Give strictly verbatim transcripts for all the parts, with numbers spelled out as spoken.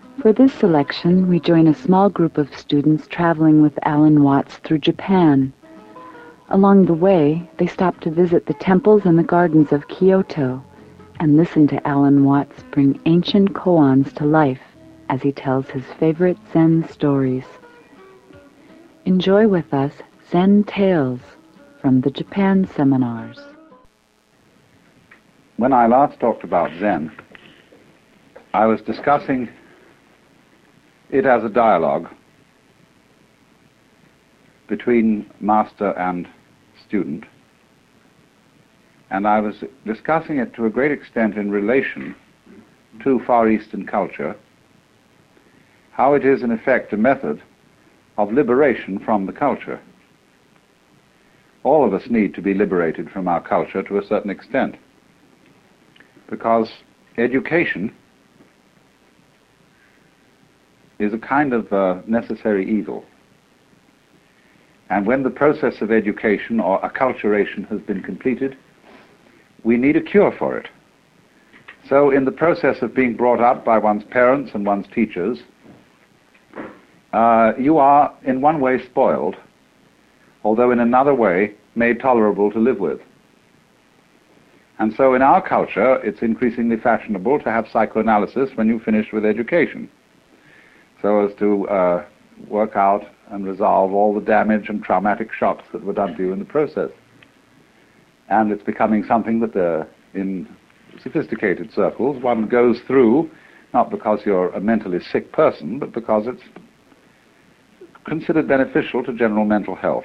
For this selection, we join a small group of students traveling with Alan Watts through Japan. Along the way, they stop to visit the temples and the gardens of Kyoto and listen to Alan Watts bring ancient koans to life as he tells his favorite Zen stories. Enjoy with us Zen Tales from the Japan Seminars. When I last talked about Zen, I was discussing it as a dialogue between master and student, and I was discussing it to a great extent in relation to Far Eastern culture, how it is in effect a method of liberation from the culture. All of us need to be liberated from our culture to a certain extent, because education is a kind of uh, necessary evil. And when the process of education or acculturation has been completed, we need a cure for it. So in the process of being brought up by one's parents and one's teachers, uh, you are in one way spoiled, although in another way made tolerable to live with. And so in our culture, it's increasingly fashionable to have psychoanalysis when you finish with education, so as to uh, work out and resolve all the damage and traumatic shocks that were done to you in the process. And it's becoming something that uh, in sophisticated circles one goes through, not because you're a mentally sick person, but because it's considered beneficial to general mental health.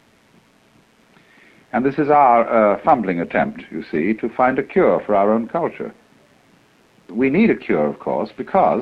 And this is our uh, fumbling attempt, you see, to find a cure for our own culture. We need a cure, of course, because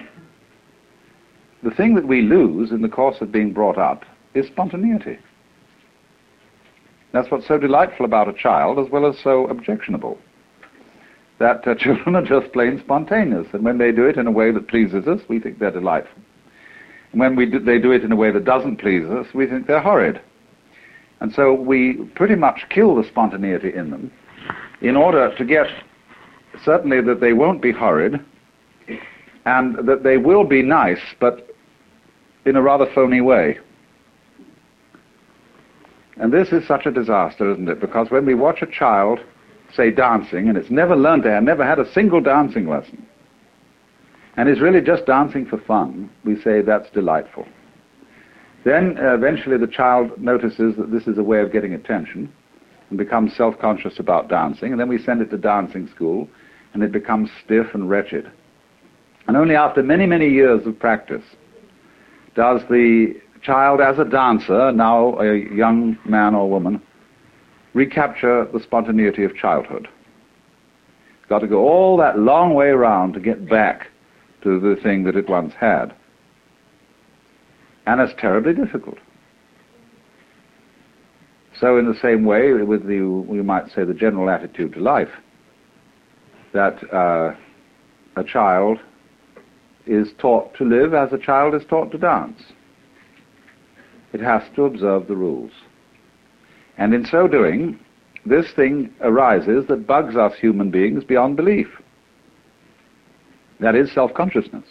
the thing that we lose in the course of being brought up is spontaneity. That's what's so delightful about a child, as well as so objectionable. That uh, children are just plain spontaneous, and when they do it in a way that pleases us, we think they're delightful. And when we do, they do it in a way that doesn't please us, we think they're horrid. And so we pretty much kill the spontaneity in them in order to get certainly that they won't be horrid and that they will be nice, but in a rather phony way. And this is such a disaster, isn't it? Because when we watch a child, say, dancing, and it's never learned to have, never had a single dancing lesson, and is really just dancing for fun, we say that's delightful. Then uh, eventually the child notices that this is a way of getting attention and becomes self-conscious about dancing, and then we send it to dancing school, and it becomes stiff and wretched. And only after many, many years of practice does the child, as a dancer, now a young man or woman, recapture the spontaneity of childhood. It's got to go all that long way around to get back to the thing that it once had. And it's terribly difficult. So in the same way, with the, we might say, the general attitude to life, that uh, a child is taught to live as a child is taught to dance. It has to observe the rules. And in so doing, this thing arises that bugs us human beings beyond belief. That is self-consciousness.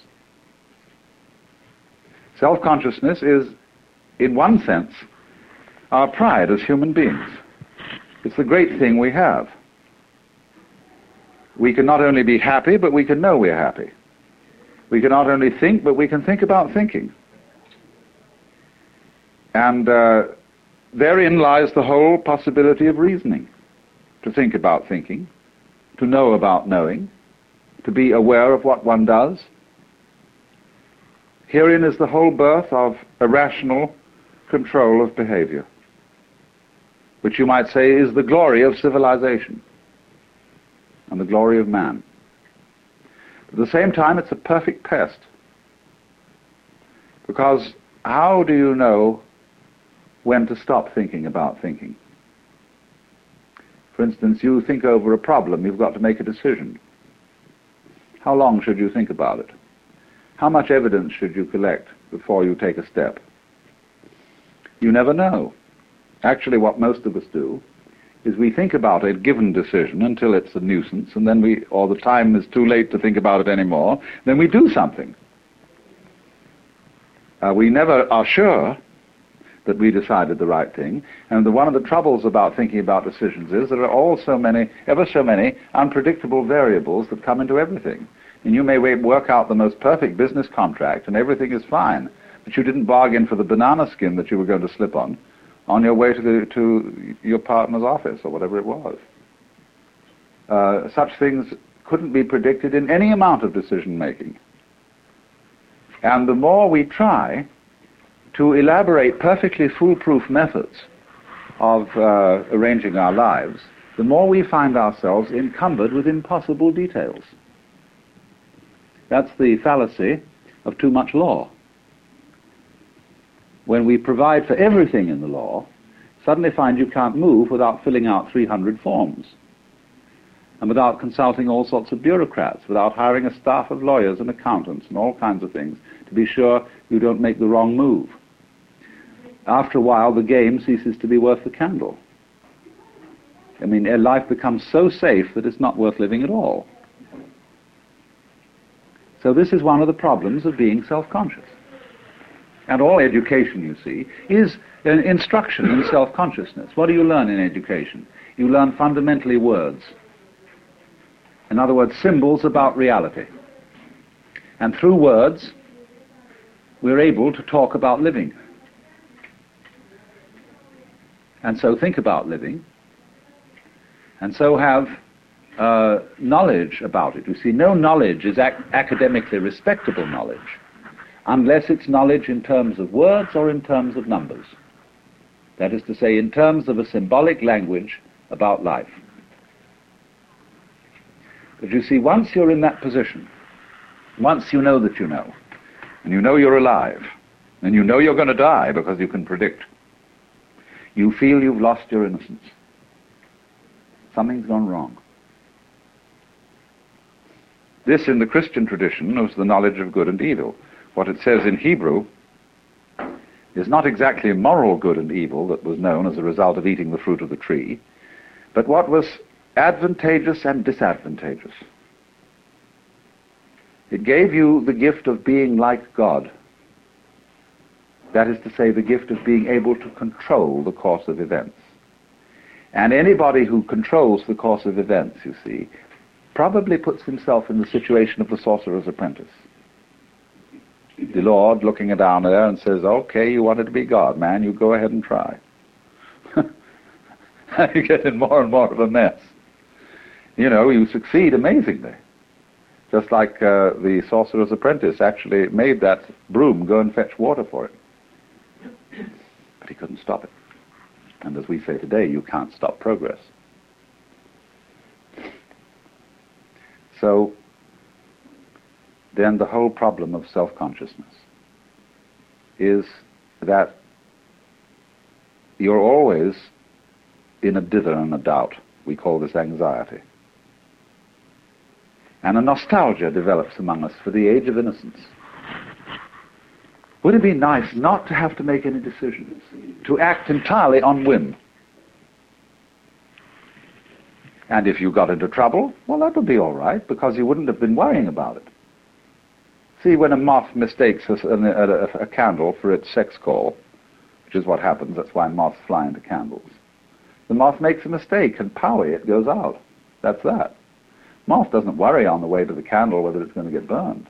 Self-consciousness is, in one sense, our pride as human beings. It's the great thing we have. We can not only be happy, but we can know we're happy. We can not only think, but we can think about thinking. And uh, therein lies the whole possibility of reasoning. To think about thinking, to know about knowing, to be aware of what one does. Herein is the whole birth of a rational control of behavior, which you might say is the glory of civilization and the glory of man. At the same time, it's a perfect pest, because how do you know when to stop thinking about thinking? For instance, you think over a problem, you've got to make a decision. How long should you think about it? How much evidence should you collect before you take a step? You never know. Actually, what most of us do is we think about a given decision until it's a nuisance, and then we, or the time is too late to think about it anymore, then we do something. Uh, we never are sure that we decided the right thing, and the, one of the troubles about thinking about decisions is there are all so many, ever so many unpredictable variables that come into everything. And you may work out the most perfect business contract and everything is fine, but you didn't bargain for the banana skin that you were going to slip on on your way to, the, to your partner's office or whatever it was. Uh, such things couldn't be predicted in any amount of decision making. And the more we try to elaborate perfectly foolproof methods of uh, arranging our lives, the more we find ourselves encumbered with impossible details. That's the fallacy of too much law. When we provide for everything in the law, suddenly find you can't move without filling out three hundred forms, and without consulting all sorts of bureaucrats, without hiring a staff of lawyers and accountants and all kinds of things to be sure you don't make the wrong move. After a while, the game ceases to be worth the candle. I mean, life becomes so safe that it's not worth living at all. So this is one of the problems of being self-conscious. And all education, you see, is an instruction in self-consciousness. What do you learn in education? You learn fundamentally words. In other words, symbols about reality. And through words, we're able to talk about living. And so think about living. And so have uh, knowledge about it. You see, no knowledge is ac- academically respectable knowledge unless it's knowledge in terms of words or in terms of numbers. That is to say, in terms of a symbolic language about life. But you see, once you're in that position, once you know that you know, and you know you're alive, and you know you're going to die because you can predict, you feel you've lost your innocence. Something's gone wrong. This, in the Christian tradition, was the knowledge of good and evil. What it says in Hebrew is not exactly moral good and evil that was known as a result of eating the fruit of the tree, but what was advantageous and disadvantageous. It gave you the gift of being like God. That is to say, the gift of being able to control the course of events. And anybody who controls the course of events, you see, probably puts himself in the situation of the sorcerer's apprentice. The Lord looking down there and says, okay, you wanted to be God, man, you go ahead and try. You get in more and more of a mess. You know, you succeed amazingly. Just like uh, the sorcerer's apprentice actually made that broom go and fetch water for him. But he couldn't stop it. And as we say today, you can't stop progress. So then the whole problem of self-consciousness is that you're always in a dither and a doubt. We call this anxiety. And a nostalgia develops among us for the age of innocence. Would it be nice not to have to make any decisions, to act entirely on whim? And if you got into trouble, well, that would be all right, because you wouldn't have been worrying about it. See, when a moth mistakes a, a, a candle for its sex call, which is what happens, that's why moths fly into candles, the moth makes a mistake, and powie, it goes out. That's that. Moth doesn't worry on the way to the candle whether it's going to get burned.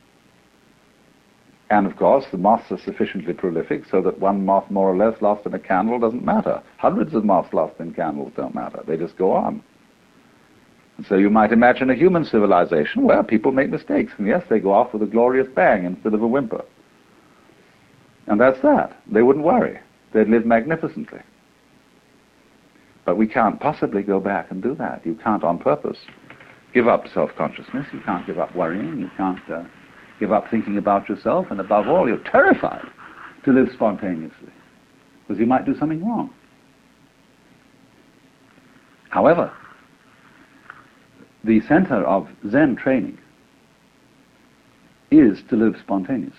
And of course, the moths are sufficiently prolific so that one moth more or less lost in a candle doesn't matter. Hundreds of moths lost in candles don't matter. They just go on. And so you might imagine a human civilization where people make mistakes, and yes, they go off with a glorious bang instead of a whimper. And that's that. They wouldn't worry. They'd live magnificently. But we can't possibly go back and do that. You can't on purpose give up self-consciousness. You can't give up worrying. You can't uh, give up thinking about yourself. And above all, you're terrified to live spontaneously, because you might do something wrong. However, the center of Zen training is to live spontaneously.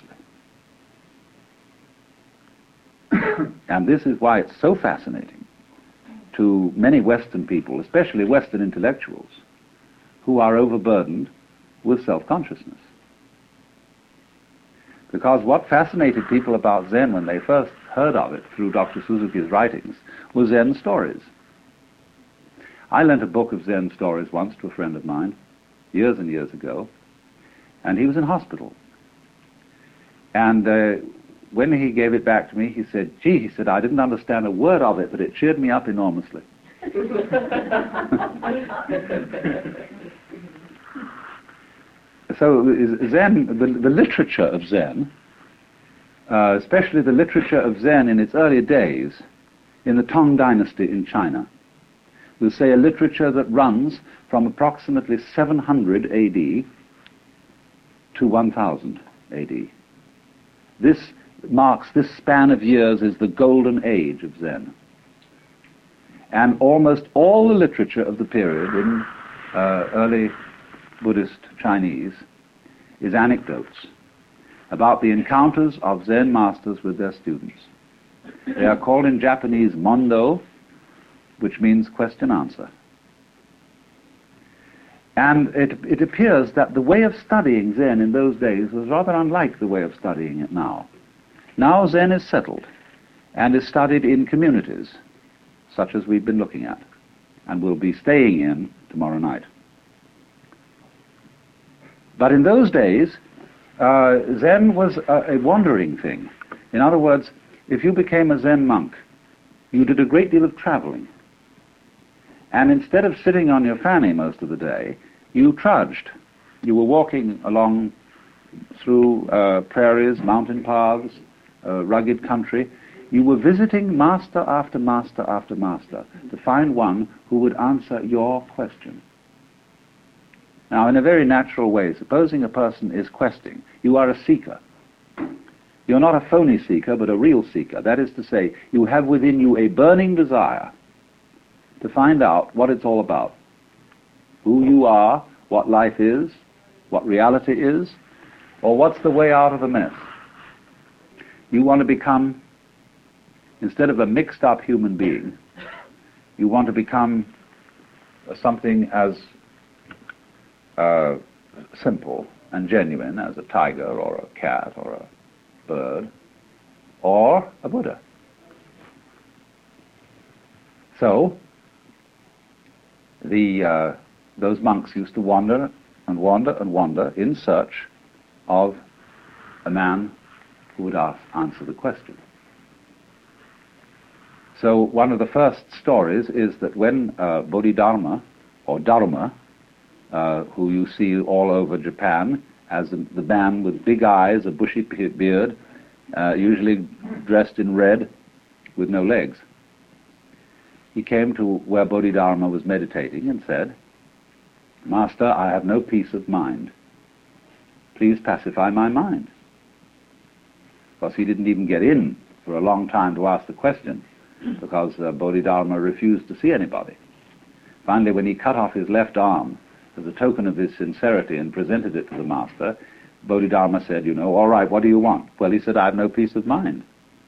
And this is why it's so fascinating to many Western people, especially Western intellectuals, who are overburdened with self-consciousness. Because what fascinated people about Zen when they first heard of it through Doctor Suzuki's writings was Zen stories. I lent a book of Zen stories once to a friend of mine, years and years ago, and he was in hospital. And uh, when he gave it back to me, he said, gee, he said, I didn't understand a word of it, but it cheered me up enormously. So Zen, the, the literature of Zen, uh, especially the literature of Zen in its early days, in the Tang Dynasty in China, we'll say a literature that runs from approximately seven hundred A D to one thousand A D. This marks, this span of years is the golden age of Zen. And almost all the literature of the period in uh, early Buddhist Chinese is anecdotes about the encounters of Zen masters with their students. They are called in Japanese mondo, which means question-answer. And it, it appears that the way of studying Zen in those days was rather unlike the way of studying it now. Now Zen is settled and is studied in communities, such as we've been looking at, and will be staying in tomorrow night. But in those days, uh, Zen was a, a wandering thing. In other words, if you became a Zen monk, you did a great deal of traveling. And instead of sitting on your fanny most of the day, you trudged. You were walking along through uh, prairies, mountain paths, uh, rugged country. You were visiting master after master after master to find one who would answer your question. Now, in a very natural way, supposing a person is questing, you are a seeker. You're not a phony seeker, but a real seeker. That is to say, you have within you a burning desire to find out what it's all about. Who you are, what life is, what reality is, or what's the way out of the mess. You want to become, instead of a mixed-up human being, you want to become something as uh, simple and genuine as a tiger or a cat or a bird or a Buddha. So, the uh, those monks used to wander and wander and wander in search of a man who would ask, answer the question. So one of the first stories is that when uh, Bodhidharma, or Dharma, uh, who you see all over Japan as the, the man with big eyes, a bushy beard, uh, usually dressed in red, with no legs, he came to where Bodhidharma was meditating and said, Master, I have no peace of mind. Please pacify my mind. Of course, he didn't even get in for a long time to ask the question, because uh, Bodhidharma refused to see anybody. Finally, when he cut off his left arm as a token of his sincerity and presented it to the master, Bodhidharma said, you know, all right, what do you want? Well, he said, I have no peace of mind.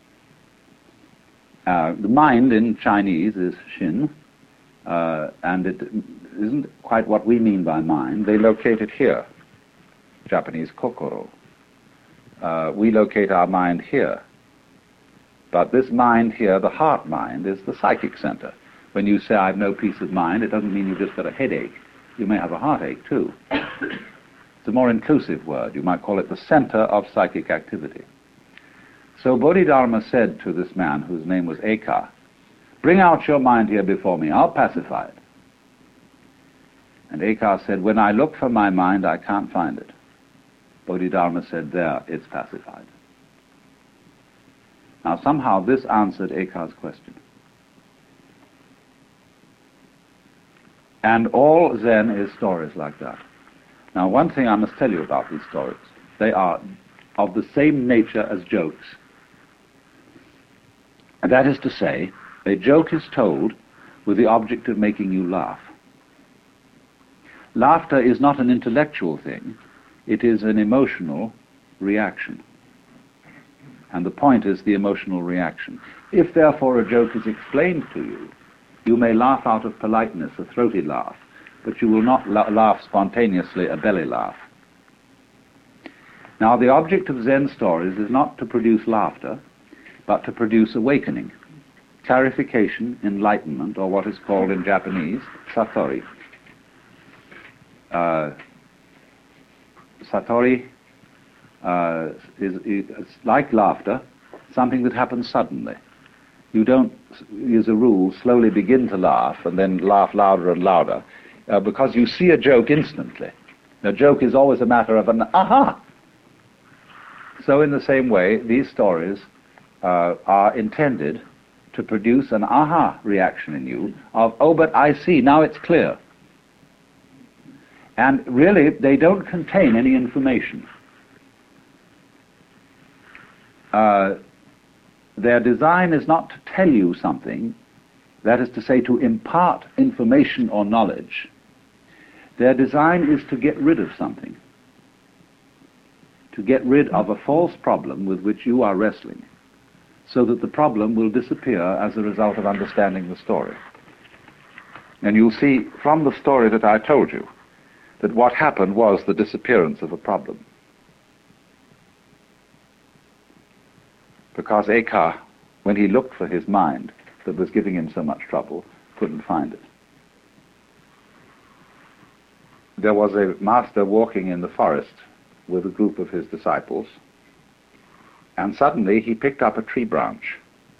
Uh, the mind in Chinese is Shin, uh, and it isn't quite what we mean by mind. They locate it here, Japanese kokoro. Uh, we locate our mind here. But this mind here, the heart mind, is the psychic center. When you say, I have no peace of mind, it doesn't mean you've just got a headache. You may have a heartache, too. It's a more inclusive word. You might call it the center of psychic activity. So Bodhidharma said to this man, whose name was Eka, bring out your mind here before me, I'll pacify it. And Eka said, when I look for my mind, I can't find it. Bodhidharma said, there, it's pacified. Now somehow this answered Eka's question. And all Zen is stories like that. Now one thing I must tell you about these stories, they are of the same nature as jokes. And that is to say, a joke is told with the object of making you laugh. Laughter is not an intellectual thing, it is an emotional reaction. And the point is the emotional reaction. If therefore a joke is explained to you, you may laugh out of politeness, a throaty laugh, but you will not la- laugh spontaneously, a belly laugh. Now, the object of Zen stories is not to produce laughter, but to produce awakening, clarification, enlightenment, or what is called in Japanese, satori. Uh, satori uh, is, is like laughter, something that happens suddenly. You don't, as a rule, slowly begin to laugh and then laugh louder and louder, uh, because you see a joke instantly. A joke is always a matter of an aha. So in the same way, these stories uh, are intended to produce an aha reaction in you of, oh, but I see, now it's clear. And really, they don't contain any information. Uh, their design is not to tell you something, that is to say, to impart information or knowledge. Their design is to get rid of something, to get rid of a false problem with which you are wrestling, so that the problem will disappear as a result of understanding the story. And you'll see from the story that I told you that what happened was the disappearance of a problem. Because Eka, when he looked for his mind that was giving him so much trouble, couldn't find it. There was a master walking in the forest with a group of his disciples, and suddenly he picked up a tree branch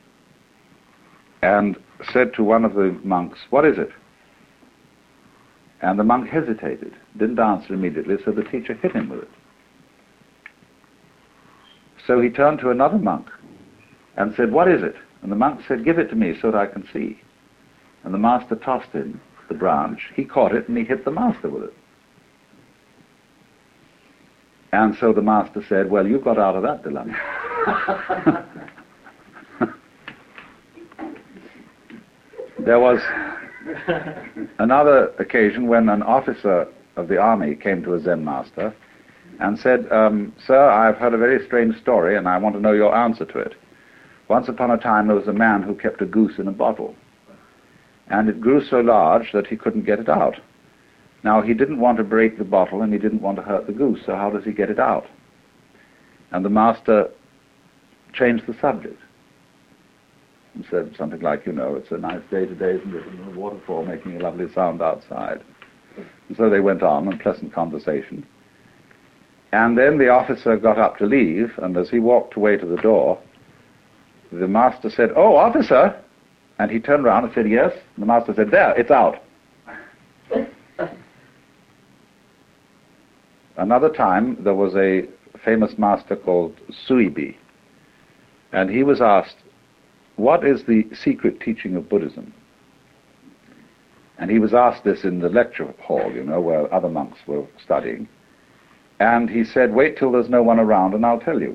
and said to one of the monks, "What is it?" And the monk hesitated, didn't answer immediately, so the teacher hit him with it. So he turned to another monk and said, "What is it?" And the monk said, "Give it to me so that I can see." And the master tossed him the branch. He caught it and he hit the master with it. And so the master said, "Well, you got out of that dilemma." There was another occasion when an officer of the army came to a Zen master and said, um, "Sir, I've heard a very strange story and I want to know your answer to it. Once upon a time there was a man who kept a goose in a bottle, and it grew so large that he couldn't get it out. Now, he didn't want to break the bottle and he didn't want to hurt the goose, so how does he get it out?" And the master changed the subject and said something like, "You know, it's a nice day today, isn't it? And the waterfall making a lovely sound outside." And so they went on in pleasant conversation. And then the officer got up to leave, and as he walked away to the door, the master said, "Oh, officer!" And he turned around and said, "Yes?" And the master said, "There, it's out." Another time, there was a famous master called Suibi, and he was asked, "What is the secret teaching of Buddhism?" And he was asked this in the lecture hall, you know, where other monks were studying. And he said, "Wait till there's no one around and I'll tell you."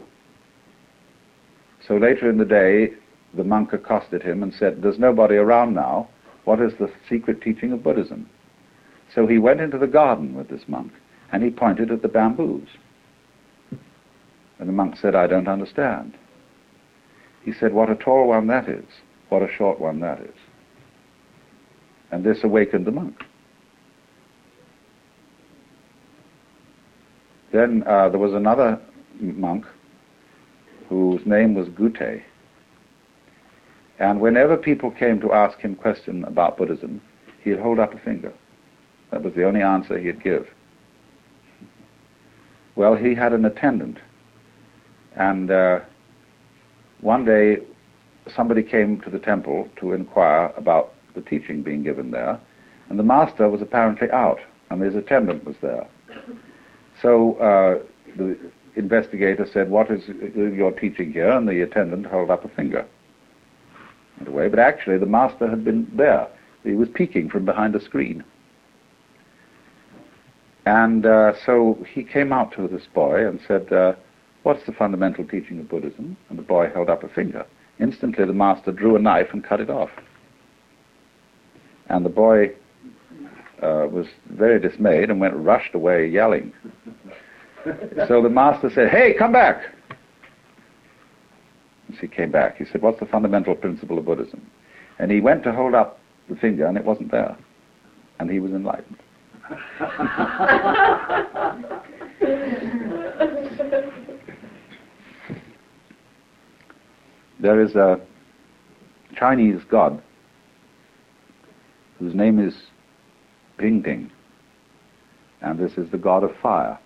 So later in the day, the monk accosted him and said, "There's nobody around now. What is the secret teaching of Buddhism?" So he went into the garden with this monk, and he pointed at the bamboos. And the monk said, "I don't understand." He said, "What a tall one that is, what a short one that is." And this awakened the monk. Then uh, there was another monk whose name was Gute. And whenever people came to ask him questions about Buddhism, he'd hold up a finger. That was the only answer he'd give. Well, he had an attendant, and uh, one day somebody came to the temple to inquire about the teaching being given there, and the master was apparently out, and his attendant was there. So uh, the investigator said, "What is your teaching here?" And the attendant held up a finger. Went away, but actually the master had been there. He was peeking from behind a screen. And uh, so he came out to this boy and said, uh, "What's the fundamental teaching of Buddhism?" And the boy held up a finger. Instantly the master drew a knife and cut it off. And the boy uh, was very dismayed and went rushed away yelling. So the master said, "Hey, come back!" As he came back, he said, "What's the fundamental principle of Buddhism?" And he went to hold up the finger, and it wasn't there. And he was enlightened. there is a Chinese god whose name is Pingting, and this is the god of fire.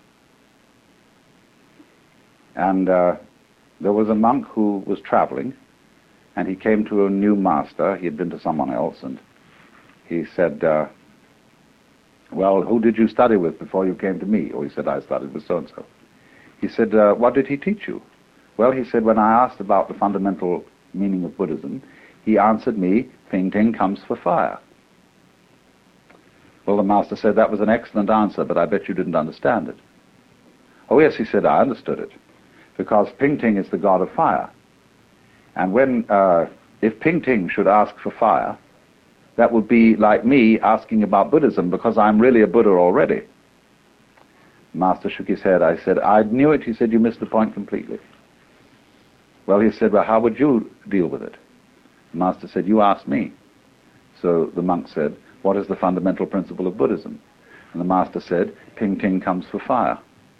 And uh, there was a monk who was traveling, and he came to a new master. He had been to someone else, and he said, uh, well, who did you study with before you came to me? Or he said, I studied with so-and-so. He said, uh, what did he teach you? Well, he said, when I asked about the fundamental meaning of Buddhism, he answered me, Pingting comes for fire. Well, the master said, that was an excellent answer, but I bet you didn't understand it. Oh, yes, he said, I understood it, because Pingting is the god of fire. And when, uh, if Pingting should ask for fire, that would be like me asking about Buddhism, because I'm really a Buddha already. The master shook his head. I said, I knew it. He said, you missed the point completely. Well, he said, well, how would you deal with it? The master said, you asked me. So the monk said, what is the fundamental principle of Buddhism? And the master said, Pingting comes for fire.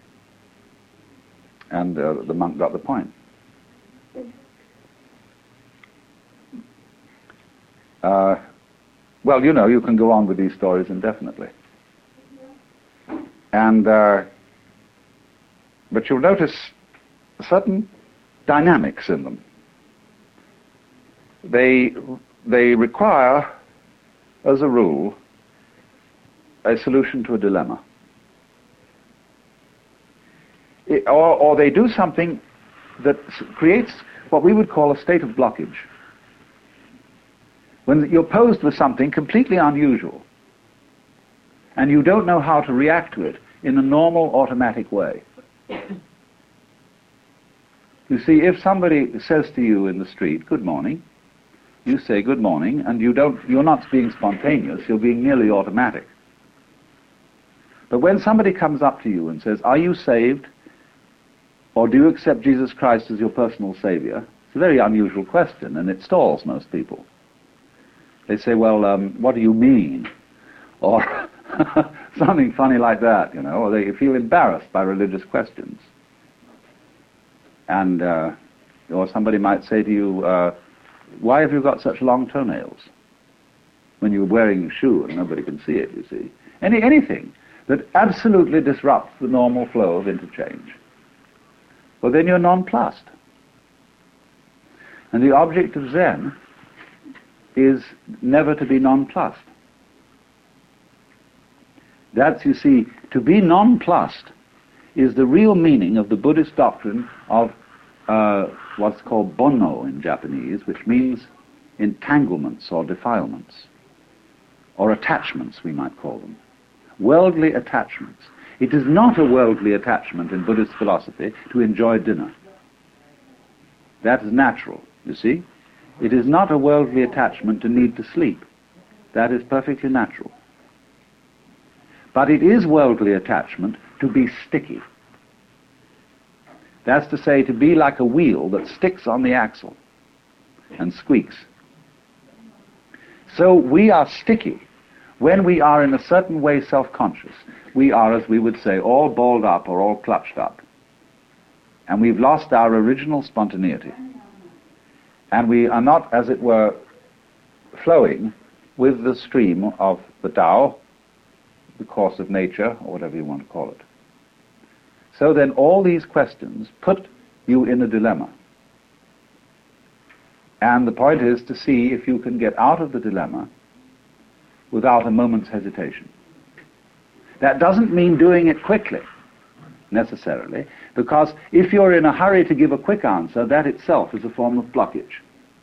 And uh, the monk got the point. Uh, well, you know, you can go on with these stories indefinitely. And, uh, but you'll notice certain dynamics in them. They, they require, as a rule, a solution to a dilemma. It, or, or they do something that creates what we would call a state of blockage. When you're posed with something completely unusual, and you don't know how to react to it in a normal, automatic way. You see, if somebody says to you in the street, good morning, you say good morning, and you don't, you're not being spontaneous, you're being nearly automatic. But when somebody comes up to you and says, are you saved? Or do you accept Jesus Christ as your personal savior? It's a very unusual question, and it stalls most people. They say, well, um, what do you mean? Or something funny like that, you know, or they feel embarrassed by religious questions. And, uh, or somebody might say to you, uh, why have you got such long toenails? When you're wearing a shoe and nobody can see it, you see. Any, anything that absolutely disrupts the normal flow of interchange. Well, then you're nonplussed. And the object of Zen is never to be nonplussed. That's, you see, to be nonplussed is the real meaning of the Buddhist doctrine of uh, what's called bonno in Japanese, which means entanglements or defilements, or attachments, we might call them. Worldly attachments. It is not a worldly attachment in Buddhist philosophy to enjoy dinner. That is natural, you see. It is not a worldly attachment to need to sleep. That is perfectly natural. But it is worldly attachment to be sticky. That's to say, to be like a wheel that sticks on the axle and squeaks. So we are sticky when we are in a certain way self-conscious. We are, as we would say, all balled up or all clutched up. And we've lost our original spontaneity. And we are not, as it were, flowing with the stream of the Tao, the course of nature, or whatever you want to call it. So then all these questions put you in a dilemma. And the point is to see if you can get out of the dilemma without a moment's hesitation. That doesn't mean doing it quickly, necessarily, because if you're in a hurry to give a quick answer, that itself is a form of blockage.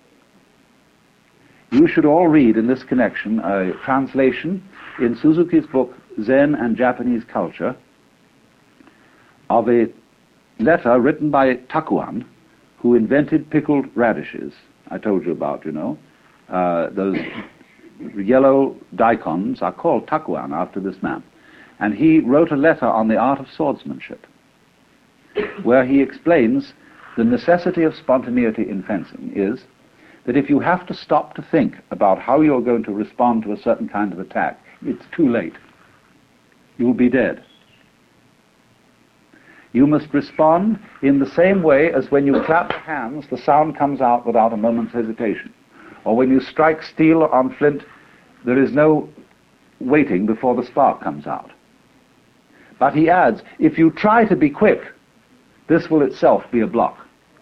You should all read in this connection a translation in Suzuki's book, Zen and Japanese Culture, of a letter written by Takuan, who invented pickled radishes. I told you about, you know. Uh, those yellow daikons are called Takuan after this man. And he wrote a letter on the art of swordsmanship, where he explains the necessity of spontaneity in fencing is that if you have to stop to think about how you're going to respond to a certain kind of attack, it's too late. You'll be dead. You must respond in the same way as when you clap your hands, the sound comes out without a moment's hesitation. Or when you strike steel on flint, there is no waiting before the spark comes out. But he adds, if you try to be quick, this will itself be a block.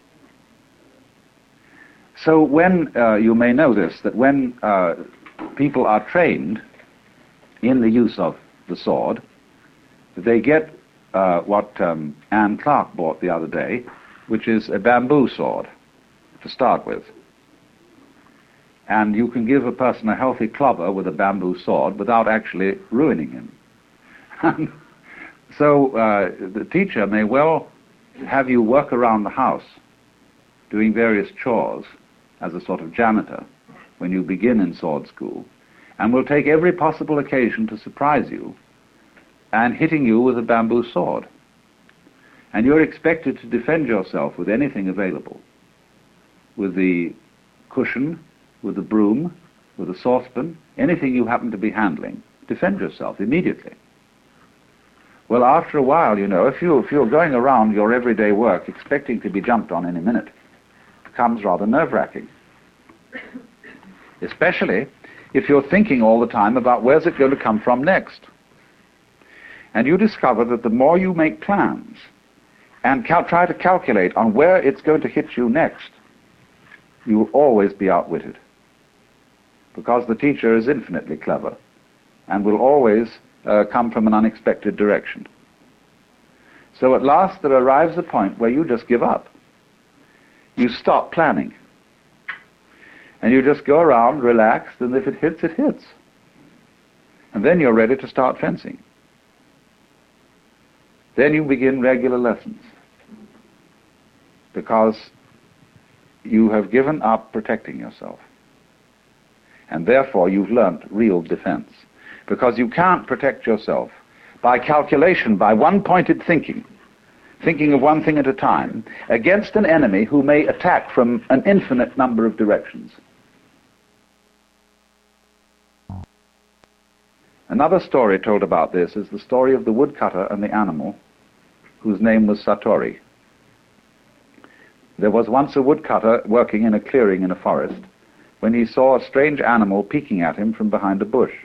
So when, uh, you may know this, that when uh, people are trained in the use of the sword, they get uh, what um, Anne Clark bought the other day, which is a bamboo sword to start with. And you can give a person a healthy clobber with a bamboo sword without actually ruining him. So uh, the teacher may well have you work around the house doing various chores as a sort of janitor when you begin in sword school, and will take every possible occasion to surprise you and hitting you with a bamboo sword. And you're expected to defend yourself with anything available, with the cushion, with the broom, with a saucepan, anything you happen to be handling. Defend yourself immediately. Well, after a while, you know, if, you, if you're going around your everyday work expecting to be jumped on any minute, it becomes rather nerve-wracking. Especially if you're thinking all the time about where's it going to come from next. And you discover that the more you make plans and cal- try to calculate on where it's going to hit you next, you will always be outwitted. Because the teacher is infinitely clever and will always uh, come from an unexpected direction. So at last there arrives a point where you just give up. You stop planning. And you just go around relaxed, and if it hits, it hits. And then you're ready to start fencing. Then you begin regular lessons. Because you have given up protecting yourself. And therefore you've learnt real defense. Because you can't protect yourself by calculation, by one-pointed thinking, thinking of one thing at a time, against an enemy who may attack from an infinite number of directions. Another story told about this is the story of the woodcutter and the animal, whose name was Satori. There was once a woodcutter working in a clearing in a forest, when he saw a strange animal peeking at him from behind a bush.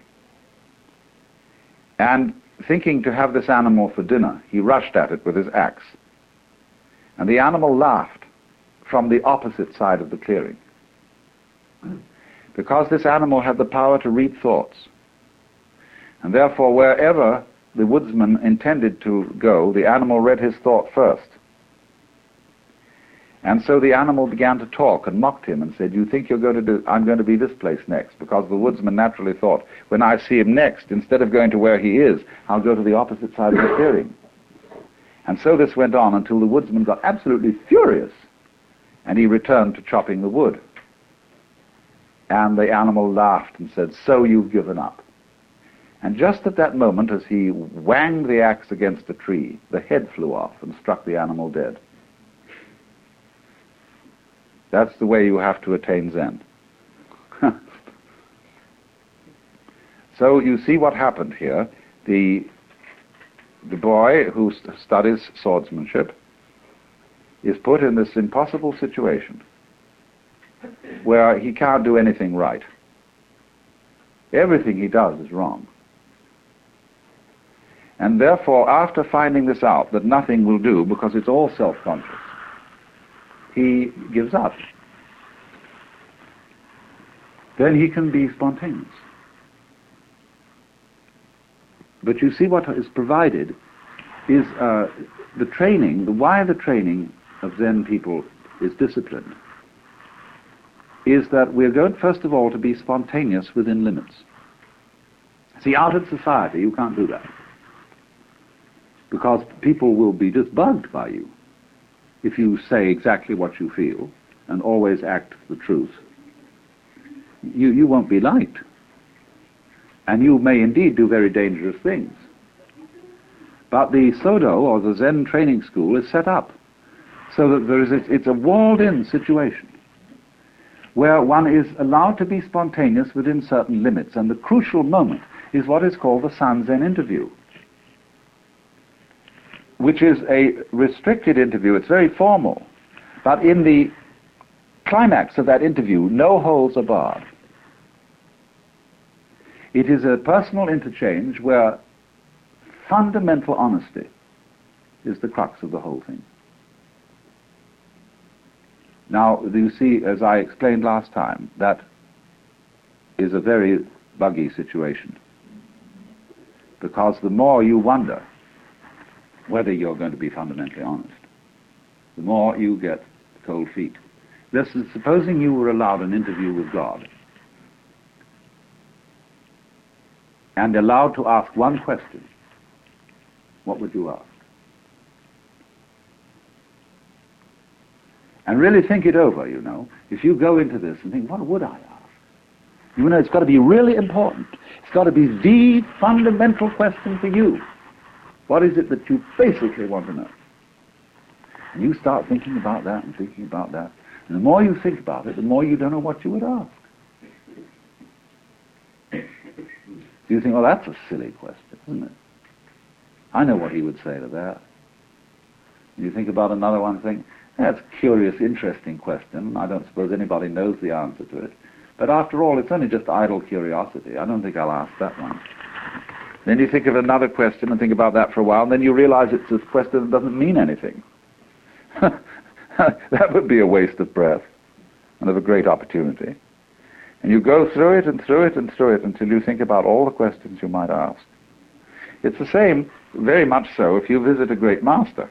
And thinking to have this animal for dinner, he rushed at it with his axe. And the animal laughed from the opposite side of the clearing. Because this animal had the power to read thoughts. And therefore, wherever the woodsman intended to go, the animal read his thought first. And so the animal began to talk and mocked him and said, you think you're going to do, I'm going to be this place next, because the woodsman naturally thought, when I see him next, instead of going to where he is, I'll go to the opposite side of the clearing. And so this went on until the woodsman got absolutely furious, and he returned to chopping the wood. And the animal laughed and said, so you've given up. And just at that moment, as he whanged the axe against a tree, the head flew off and struck the animal dead. That's the way you have to attain Zen. So you see what happened here. The, the boy who st- studies swordsmanship is put in this impossible situation where he can't do anything right. Everything he does is wrong. And therefore, after finding this out, that nothing will do because it's all self-conscious, he gives up. Then he can be spontaneous. But you see, what is provided is uh, the training, the why the training of Zen people is disciplined, is that we're going, first of all, to be spontaneous within limits. See, out in society, you can't do that. Because people will be just bugged by you if you say exactly what you feel and always act the truth. You, you won't be liked. And you may indeed do very dangerous things. But the Sodo, or the Zen training school, is set up so that there is a, it's a walled-in situation where one is allowed to be spontaneous within certain limits, and the crucial moment is what is called the Sanzen interview. which is a restricted interview. It's very formal. But in the climax of that interview, no holds are barred. It is a personal interchange where fundamental honesty is the crux of the whole thing. Now, you see, as I explained last time, that is a very buggy situation. Because the more you wonder whether you're going to be fundamentally honest, the more you get cold feet. This is, supposing you were allowed an interview with God and allowed to ask one question, what would you ask? And really think it over, you know. If you go into this and think, what would I ask? You know, it's got to be really important. It's got to be the fundamental question for you. What is it that you basically want to know? And you start thinking about that and thinking about that. And the more you think about it, the more you don't know what you would ask. Do you think, well, that's a silly question, isn't it? I know what he would say to that. You think about another one, think, that's a curious, interesting question. I don't suppose anybody knows the answer to it. But after all, it's only just idle curiosity. I don't think I'll ask that one. Then you think of another question and think about that for a while, and then you realize it's a question that doesn't mean anything. That would be a waste of breath and of a great opportunity. And you go through it and through it and through it until you think about all the questions you might ask. It's the same, very much so, if you visit a great master.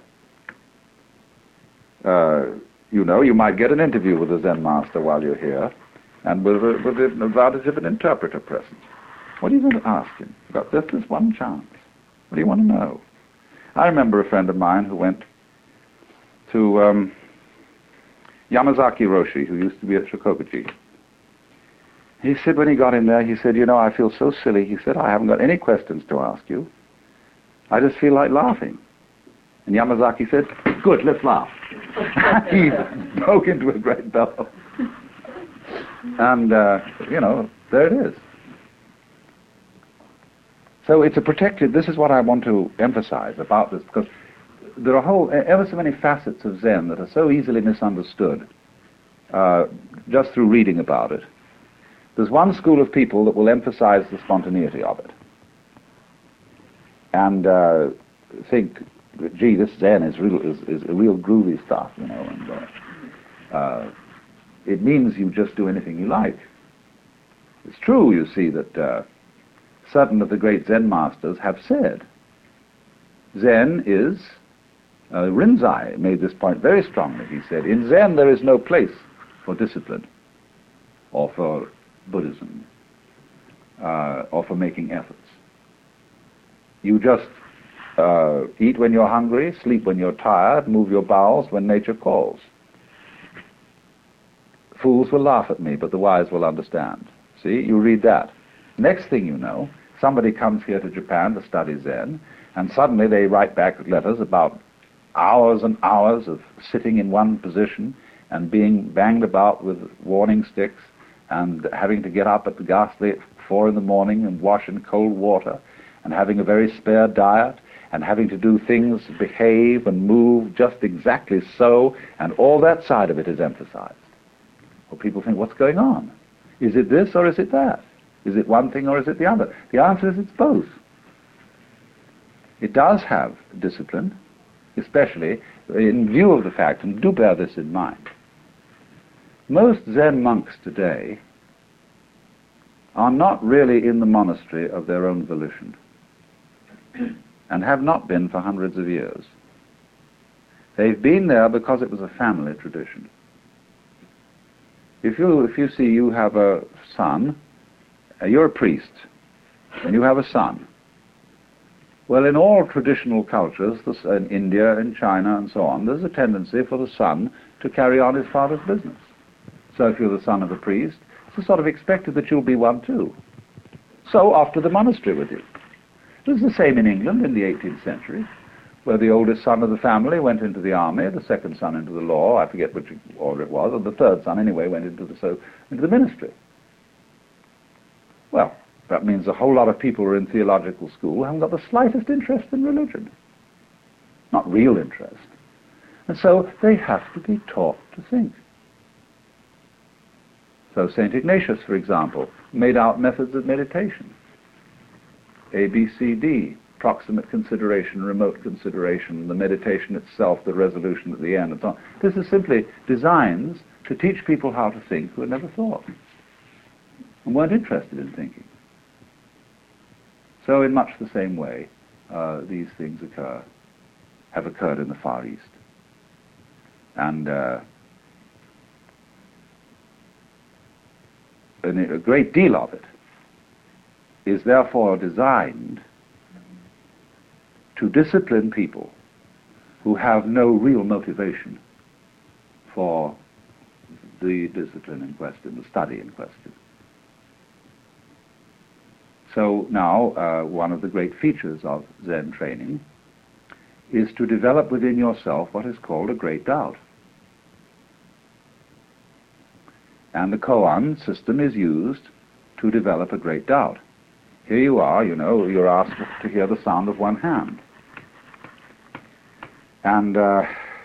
Uh, you know, you might get an interview with a Zen master while you're here, and with, a, with the advantage of an interpreter present. What are you going to ask him? You've got just this one chance. What do you want to know? I remember a friend of mine who went to um, Yamazaki Roshi, who used to be at Shikokuji. He said when he got in there, he said, you know, I feel so silly. He said, I haven't got any questions to ask you. I just feel like laughing. And Yamazaki said, good, let's laugh. He broke into a great bellow. And, uh, you know, there it is. So it's a protected, this is what I want to emphasize about this, because there are whole, ever so many facets of Zen that are so easily misunderstood uh, just through reading about it. There's one school of people that will emphasize the spontaneity of it and uh, think, gee, this Zen is real, is, is a real groovy stuff, you know, and uh, uh, it means you just do anything you like. It's true, you see, that uh, certain of the great Zen masters have said Zen is, uh, Rinzai made this point very strongly. He said, in Zen there is no place for discipline or for Buddhism uh, or for making efforts. You just uh, eat when you're hungry, sleep when you're tired, move your bowels when nature calls. Fools will laugh at me, but the wise will understand. See, you read that. Next thing you know, somebody comes here to Japan to study Zen, and suddenly they write back letters about hours and hours of sitting in one position and being banged about with warning sticks and having to get up at the ghastly four in the morning and wash in cold water and having a very spare diet and having to do things, behave and move just exactly so, and all that side of it is emphasized. Well, people think, what's going on? Is it this or is it that? Is it one thing or is it the other? The answer is it's both. It does have discipline, especially in view of the fact, and do bear this in mind, most Zen monks today are not really in the monastery of their own volition and have not been for hundreds of years. They've been there because it was a family tradition. If you, if you see you have a son, uh, you're a priest, and you have a son. Well, in all traditional cultures, this, in India, in China, and so on, there's a tendency for the son to carry on his father's business. So if you're the son of a priest, it's sort of expected that you'll be one too. So off to the monastery with you. It was the same in England in the eighteenth century, where the oldest son of the family went into the army, the second son into the law, I forget which order it was, or the third son anyway went into the, so, into the ministry. Well, that means a whole lot of people who are in theological school haven't got the slightest interest in religion. not real interest. And so they have to be taught to think. So Saint Ignatius, for example, made out methods of meditation. A, B, C, D, proximate consideration, remote consideration, the meditation itself, the resolution at the end, and so on. This is simply designs to teach people how to think who had never thought and weren't interested in thinking. So in much the same way, uh, these things occur, have occurred in the Far East. And uh, a great deal of it is therefore designed to discipline people who have no real motivation for the discipline in question, the study in question. So now, uh, one of the great features of Zen training is to develop within yourself what is called a great doubt. And the koan system is used to develop a great doubt. Here you are, you know, you're asked to hear the sound of one hand. And, uh,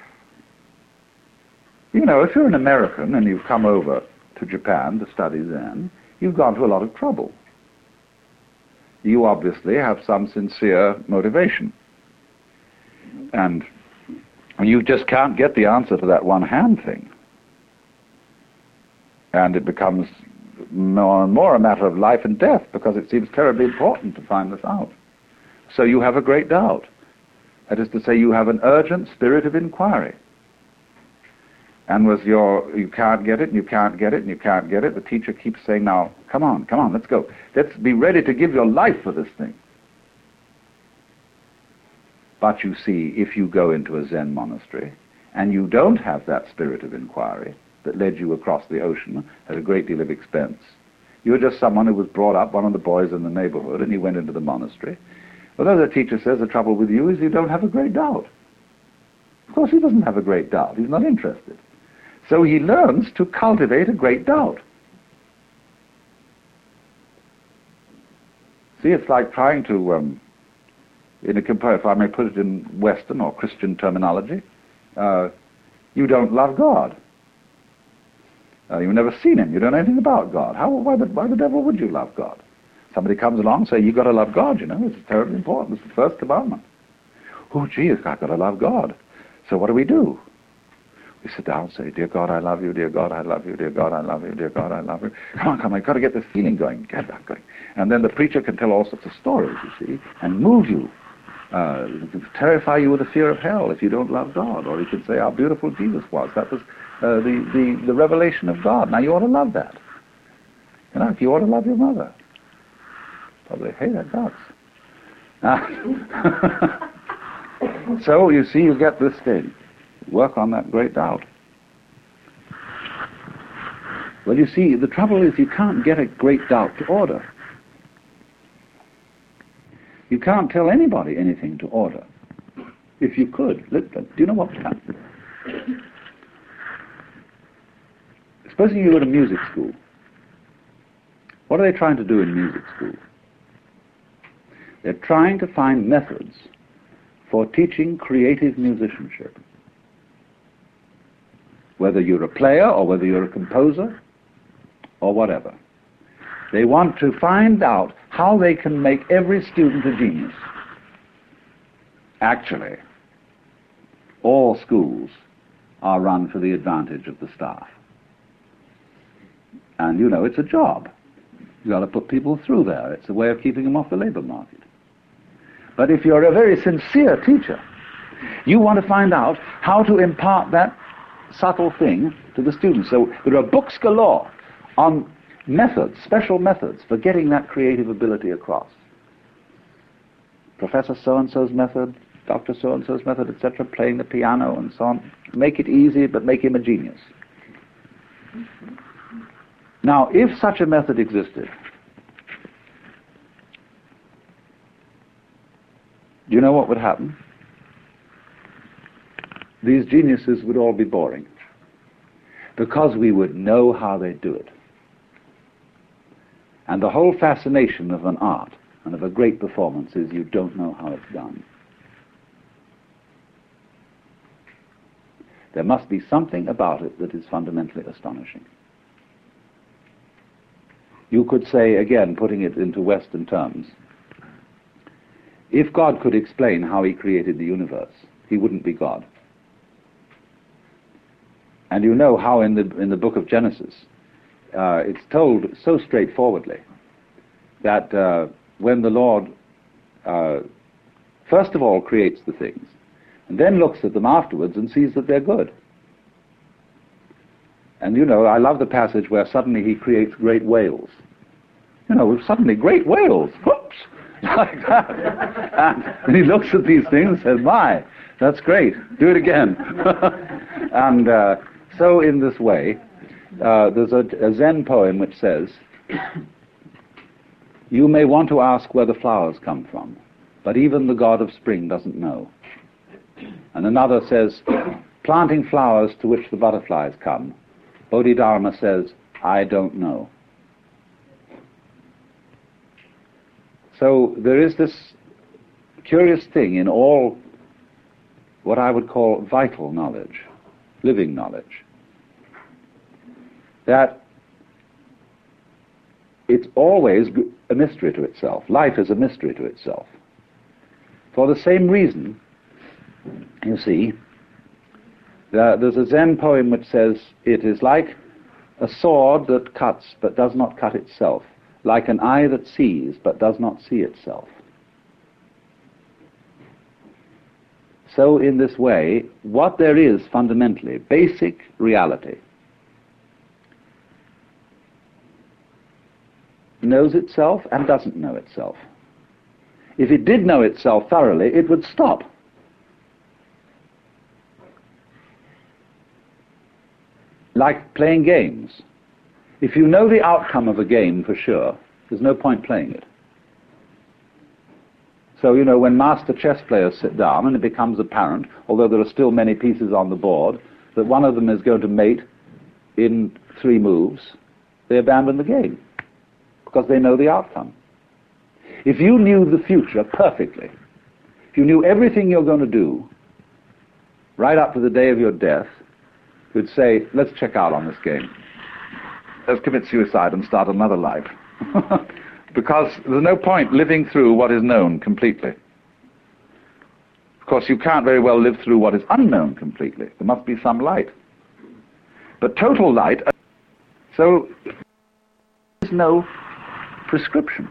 you know, if you're an American and you've come over to Japan to study Zen, you've gone to a lot of trouble. You obviously have some sincere motivation. And you just can't get the answer to that one hand thing. And it becomes more and more a matter of life and death because it seems terribly important to find this out. So you have a great doubt. That is to say, you have an urgent spirit of inquiry. And with your, you can't get it, and you can't get it, and you can't get it, the teacher keeps saying, now, come on, come on, let's go. Let's be ready to give your life for this thing. But you see, if you go into a Zen monastery, and you don't have that spirit of inquiry that led you across the ocean at a great deal of expense, you're just someone who was brought up, one of the boys in the neighborhood, and he went into the monastery. Well, the teacher says the trouble with you is you don't have a great doubt. Of course he doesn't have a great doubt. He's not interested. So he learns to cultivate a great doubt. See, it's like trying to, um, in a compare, if I may put it in Western or Christian terminology, uh, you don't love God. Uh, you've never seen him. You don't know anything about God. How? Why the, why the devil would you love God? Somebody comes along and say, you've got to love God, you know. It's terribly important. It's the first commandment. Oh, gee, I've got to love God. So what do we do? We sit down and say, dear God, I love you, dear God, I love you, dear God, I love you, dear God, I love you. Come on, come on, I've got to get this feeling going, get that going. And then the preacher can tell all sorts of stories, you see, and move you, uh, terrify you with the fear of hell if you don't love God. Or he can say how beautiful Jesus was. That was uh, the, the, the revelation of God. Now you ought to love that. You know, you ought to love your mother. Probably hate her guts. Uh, so, you see, you get this thing. Work on that great doubt. Well, you see, the trouble is you can't get a great doubt to order. You can't tell anybody anything to order. If you could, do you know what would happen? Supposing you go to music school. What are they trying to do in music school? They're trying to find methods for teaching creative musicianship. Whether you're a player or whether you're a composer or whatever. They want to find out how they can make every student a genius. Actually, all schools are run for the advantage of the staff. And you know, it's a job. You've got to put people through there. It's a way of keeping them off the labor market. But if you're a very sincere teacher, you want to find out how to impart that subtle thing to the students. So there are books galore on methods, special methods for getting that creative ability across. Professor so-and-so's method, Doctor so-and-so's method, et cetera, playing the piano and so on. Make it easy, but make him a genius. Now, if such a method existed, do you know what would happen? These geniuses would all be boring, because we would know how they do it. And the whole fascination of an art and of a great performance is you don't know how it's done. There must be something about it that is fundamentally astonishing. You could say, again, putting it into Western terms, if God could explain how he created the universe, he wouldn't be God. And you know how in the in the book of Genesis, uh, it's told so straightforwardly that uh, when the Lord uh, first of all creates the things, and then looks at them afterwards and sees that they're good. And you know, I love the passage where suddenly he creates great whales. You know, suddenly great whales, whoops, like that. And, and he looks at these things and says, my, that's great, do it again. And uh, so in this way, uh, there's a, a Zen poem which says, you may want to ask where the flowers come from, but even the god of spring doesn't know. And another says, planting flowers to which the butterflies come, Bodhidharma says, I don't know. So there is this curious thing in all what I would call vital knowledge, living knowledge, that it's always a mystery to itself. Life is a mystery to itself. For the same reason, you see, there, there's a Zen poem which says, it is like a sword that cuts but does not cut itself, like an eye that sees but does not see itself. So in this way, what there is fundamentally, basic reality, knows itself and doesn't know itself. If it did know itself thoroughly, it would stop. Like playing games. If you know the outcome of a game for sure, there's no point playing it. So, you know, when master chess players sit down and it becomes apparent, although there are still many pieces on the board, that one of them is going to mate in three moves, they abandon the game because they know the outcome. If you knew the future perfectly, if you knew everything you're going to do right up to the day of your death, you'd say, let's check out on this game. Let's commit suicide and start another life. Because there's no point living through what is known completely. Of course, you can't very well live through what is unknown completely. There must be some light. But total light, so there's no prescription,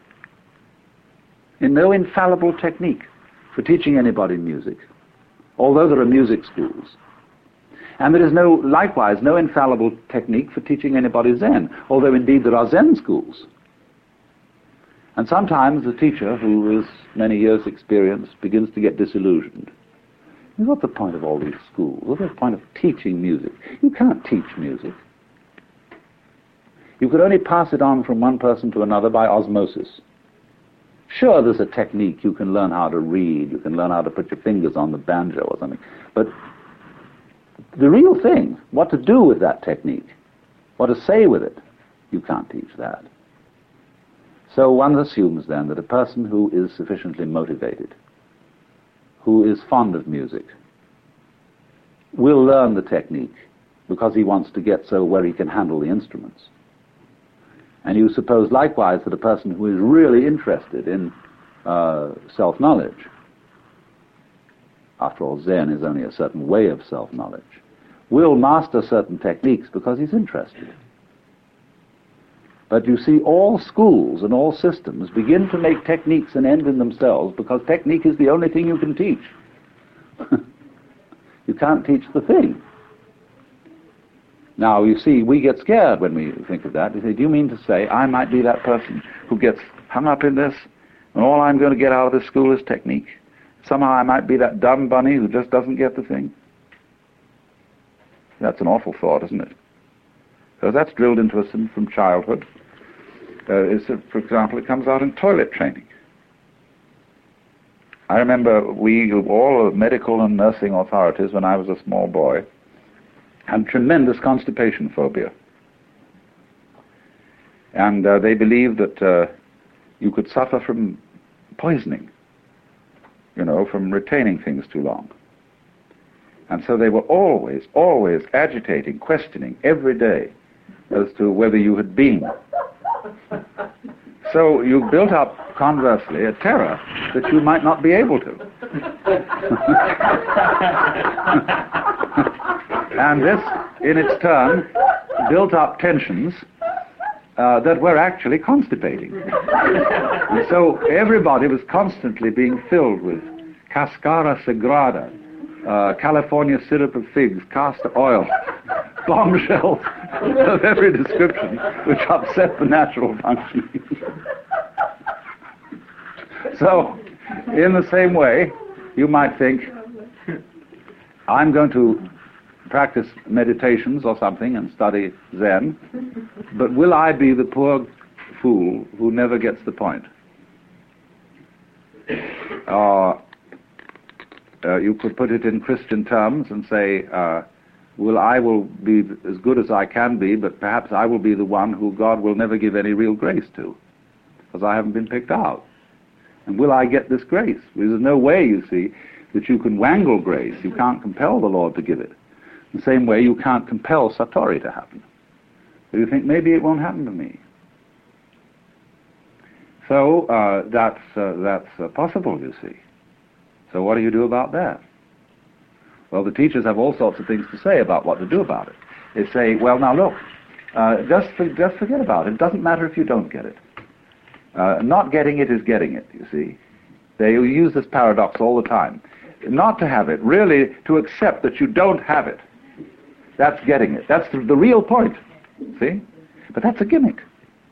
and no infallible technique for teaching anybody music, although there are music schools. And there is no, likewise, no infallible technique for teaching anybody Zen, although indeed there are Zen schools. And sometimes the teacher, who is many years' experience, begins to get disillusioned. What's the point of all these schools? What's the point of teaching music? You can't teach music. You could only pass it on from one person to another by osmosis. Sure, there's a technique. You can learn how to read. You can learn how to put your fingers on the banjo or something. But the real thing, what to do with that technique, what to say with it, you can't teach that. So one assumes then that a person who is sufficiently motivated, who is fond of music, will learn the technique because he wants to get so where he can handle the instruments. And you suppose likewise that a person who is really interested in uh, self-knowledge, after all, Zen is only a certain way of self-knowledge, will master certain techniques because he's interested. But you see, all schools and all systems begin to make techniques an end in themselves because technique is the only thing you can teach. You can't teach the thing. Now, you see, we get scared when we think of that. We say, do you mean to say I might be that person who gets hung up in this and all I'm going to get out of this school is technique? Somehow I might be that dumb bunny who just doesn't get the thing? That's an awful thought, isn't it? Because that's drilled into us from childhood. Uh, is, for example, it comes out in toilet training. I remember we, all the medical and nursing authorities, when I was a small boy, had tremendous constipation phobia. And uh, they believed that uh, you could suffer from poisoning, you know, from retaining things too long. And so they were always, always agitating, questioning every day as to whether you had been. So you built up, conversely, a terror that you might not be able to. And this, in its turn, built up tensions uh, that were actually constipating. And so everybody was constantly being filled with cascara sagrada, uh, California syrup of figs, castor oil, bombshells of every description, which upset the natural functioning. So, in the same way, you might think, I'm going to practice meditations or something and study Zen, but will I be the poor fool who never gets the point? Uh, uh, you could put it in Christian terms and say, uh, well, I will be as good as I can be, but perhaps I will be the one who God will never give any real grace to, because I haven't been picked out. And will I get this grace? There's no way, you see, that you can wangle grace. You can't compel the Lord to give it. In the same way, you can't compel Satori to happen. So you think, maybe it won't happen to me. So uh, that's, uh, that's uh, possible, you see. So what do you do about that? Well, the teachers have all sorts of things to say about what to do about it. They say, well, now look, uh, just, for, just forget about it. It doesn't matter if you don't get it. Uh, not getting it is getting it, you see. They use this paradox all the time. Not to have it, really to accept that you don't have it. That's getting it. That's the, the real point, see? But that's a gimmick.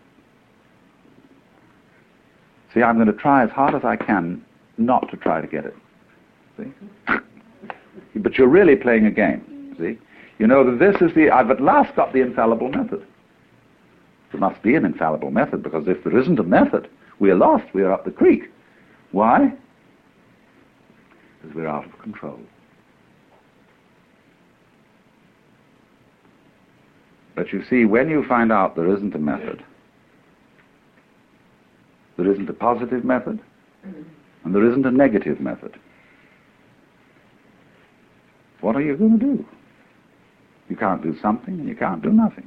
See, I'm going to try as hard as I can not to try to get it, see? But you're really playing a game, see? You know that this is the, I've at last got the infallible method. There must be an infallible method, because if there isn't a method, we are lost, we are up the creek. Why? Because we're out of control. But you see, when you find out there isn't a method, there isn't a positive method, and there isn't a negative method, what are you going to do? You can't do something, and you can't do nothing.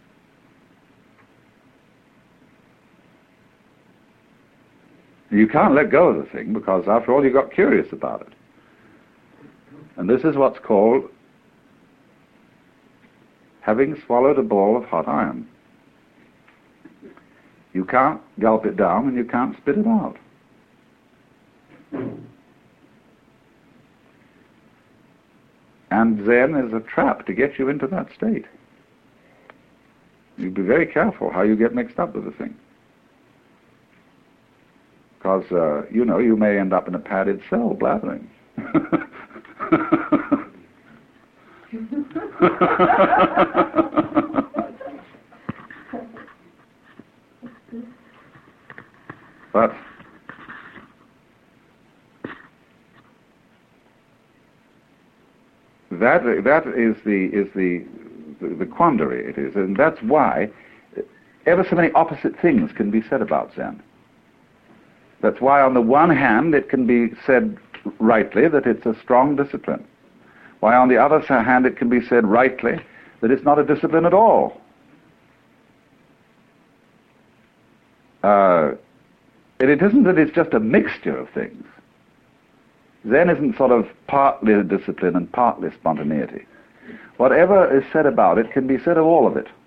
You can't let go of the thing, because after all you got curious about it. And this is what's called having swallowed a ball of hot iron. You can't gulp it down and you can't spit it out. And Zen is a trap to get you into that state. You be very careful how you get mixed up with the thing. Because, uh, you know, you may end up in a padded cell blathering. But that that is the is the, the the quandary it is, and that's why ever so many opposite things can be said about Zen. That's why, on the one hand, it can be said rightly that it's a strong discipline. Why, on the other hand, it can be said rightly that it's not a discipline at all. Uh, and it isn't that it's just a mixture of things. Zen isn't sort of partly a discipline and partly spontaneity. Whatever is said about it can be said of all of it.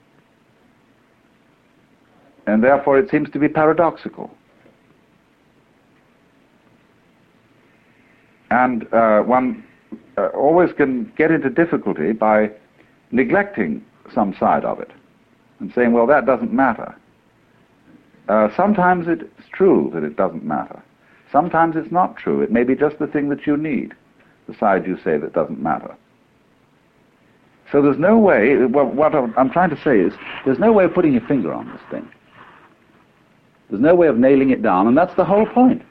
And therefore it seems to be paradoxical. And uh, one uh, always can get into difficulty by neglecting some side of it and saying, well, that doesn't matter. Uh, sometimes it's true that it doesn't matter. Sometimes it's not true. It may be just the thing that you need, the side you say that doesn't matter. So there's no way, well, what I'm trying to say is, there's no way of putting your finger on this thing. There's no way of nailing it down, and that's the whole point.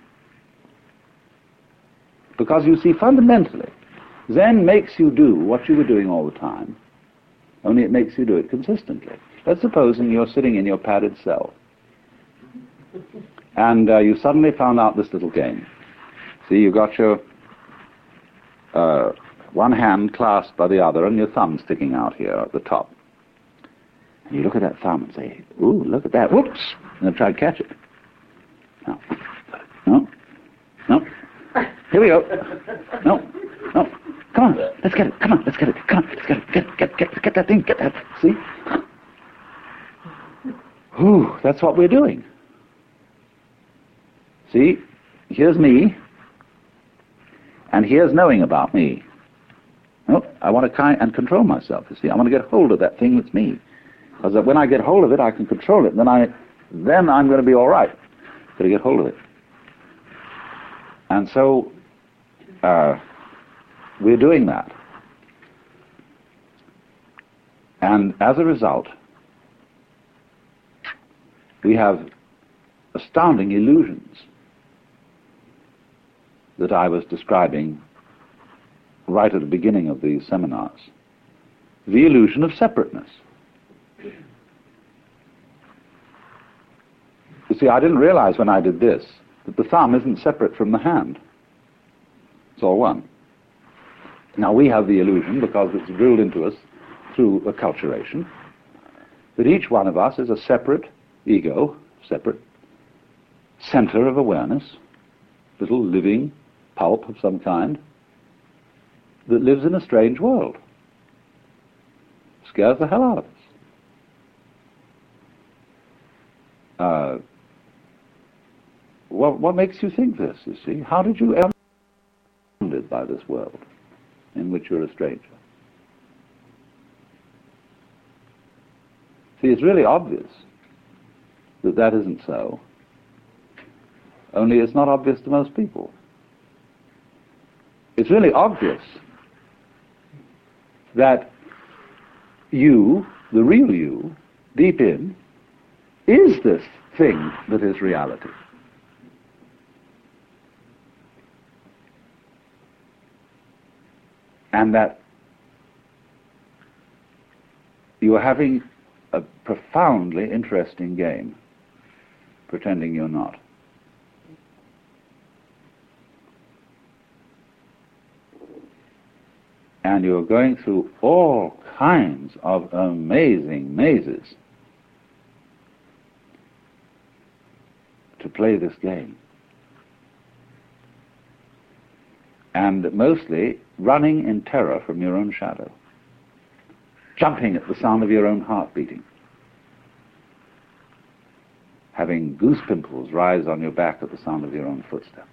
Because you see, fundamentally, Zen makes you do what you were doing all the time, only it makes you do it consistently. Let's suppose you're sitting in your padded cell, and uh, you suddenly found out this little game. See, you've got your uh, one hand clasped by the other and your thumb sticking out here at the top. And you look at that thumb and say, ooh, look at that, whoops, and then try to catch it. No, no, no, here we go, no, no, come on, let's get it, come on, let's get it, come on, let's get it, get, get, get, get that thing, get that, see? Ooh, that's what we're doing. See, here's me, and here's knowing about me. No, I want to kind and control myself, you see. I want to get hold of that thing that's me. Because when I get hold of it, I can control it. Then, I, then I'm going to be all right. Got to get hold of it. And so, uh, we're doing that. And as a result, we have astounding illusions that I was describing right at the beginning of these seminars. The illusion of separateness. You see, I didn't realize when I did this that the thumb isn't separate from the hand. It's all one. Now we have the illusion, because it's drilled into us through acculturation, that each one of us is a separate ego, separate center of awareness, little living pulp of some kind, that lives in a strange world. Scares the hell out of us. Uh, what, what makes you think this, you see? How did you ever be surrounded by this world in which you're a stranger? See, it's really obvious that that isn't so. Only it's not obvious to most people. It's really obvious that you, the real you, deep in, is this thing that is reality. And that you are having a profoundly interesting game, pretending you're not. And you're going through all kinds of amazing mazes to play this game. And mostly running in terror from your own shadow, jumping at the sound of your own heart beating, having goose pimples rise on your back at the sound of your own footsteps.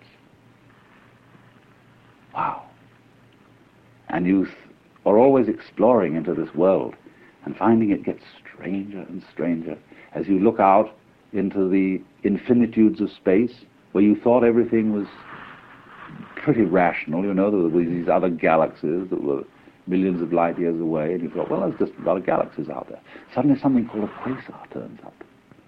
Wow. And you th- are always exploring into this world and finding it gets stranger and stranger as you look out into the infinitudes of space where you thought everything was pretty rational. You know, there were these other galaxies that were millions of light years away, and you thought, well, there's just a lot of galaxies out there. Suddenly something called a quasar turns up.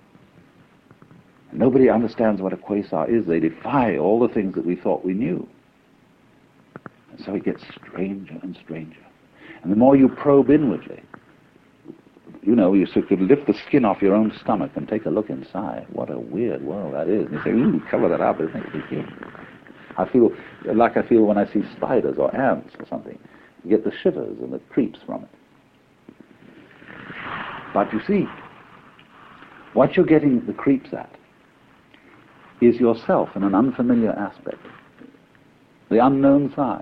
And nobody understands what a quasar is. They defy all the things that we thought we knew. And so it gets stranger and stranger. And the more you probe inwardly, you know, you could lift the skin off your own stomach and take a look inside. What a weird world that is. And you say, ooh, cover that up, isn't it? I feel like I feel when I see spiders or ants or something. You get the shivers and the creeps from it. But you see, what you're getting the creeps at is yourself in an unfamiliar aspect, the unknown side.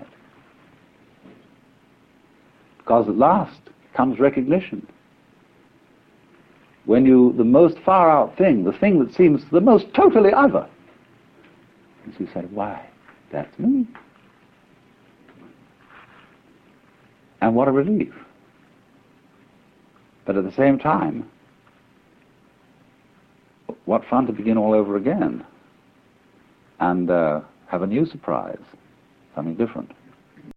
Because at last comes recognition. When you, the most far out thing, the thing that seems the most totally other, and so you say, why, that's me. And what a relief. But at the same time, what fun to begin all over again and uh, have a new surprise, something different.